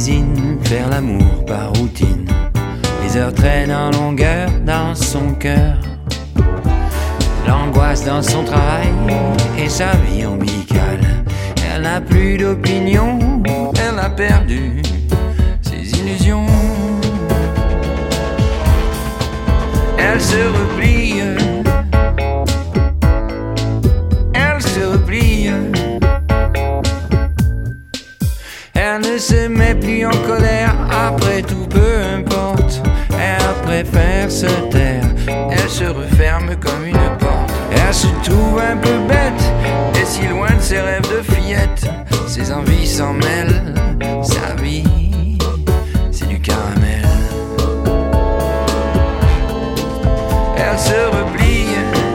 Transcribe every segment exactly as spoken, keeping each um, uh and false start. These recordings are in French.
cuisine, faire l'amour par routine. Les heures traînent en longueur dans son cœur. L'angoisse dans son travail et sa vie ombilicale. Elle n'a plus d'opinion, elle a perdu ses illusions. Elle se replie, elle se replie. Elle ne se met plus en colère, après tout peu importe. Elle préfère se taire, elle se referme comme une porte. Elle se trouve un peu bête, et si loin de ses rêves de fillette. Ses envies s'en mêlent, sa vie, c'est du caramel. Elle se replie,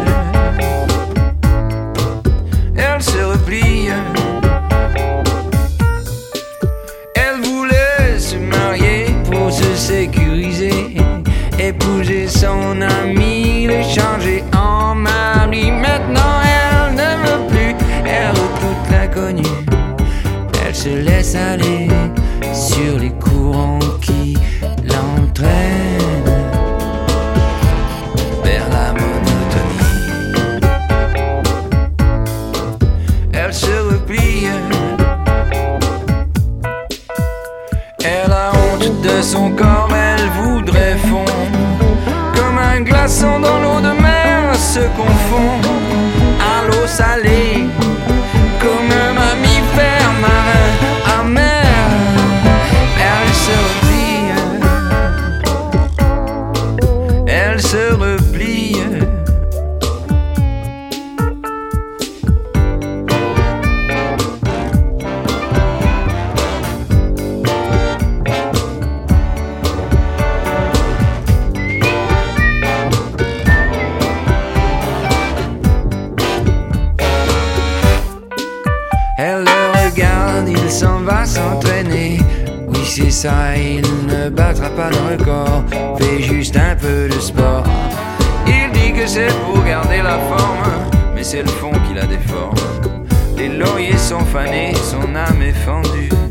elle se replie. Elle voulait se marier pour se sécuriser, épouser son ami, le changer en mari. Maintenant elle ne veut plus, elle redoute l'inconnu. Elle se laisse aller sur les courants qui l'entraînent vers la monotonie. Elle se replie, elle a honte de son corps, elle voudrait fondre comme un glaçon dans l'eau de mer se confond à l'eau salée comme un mammifère marin amer. Elle se replie, elle se replie. Elle le regarde, il s'en va s'entraîner. Oui c'est ça, il ne battra pas le record, fait juste un peu de sport. Il dit que c'est pour garder la forme, mais c'est le fond qui la déforme. Les lauriers sont fanés, son âme est fendue.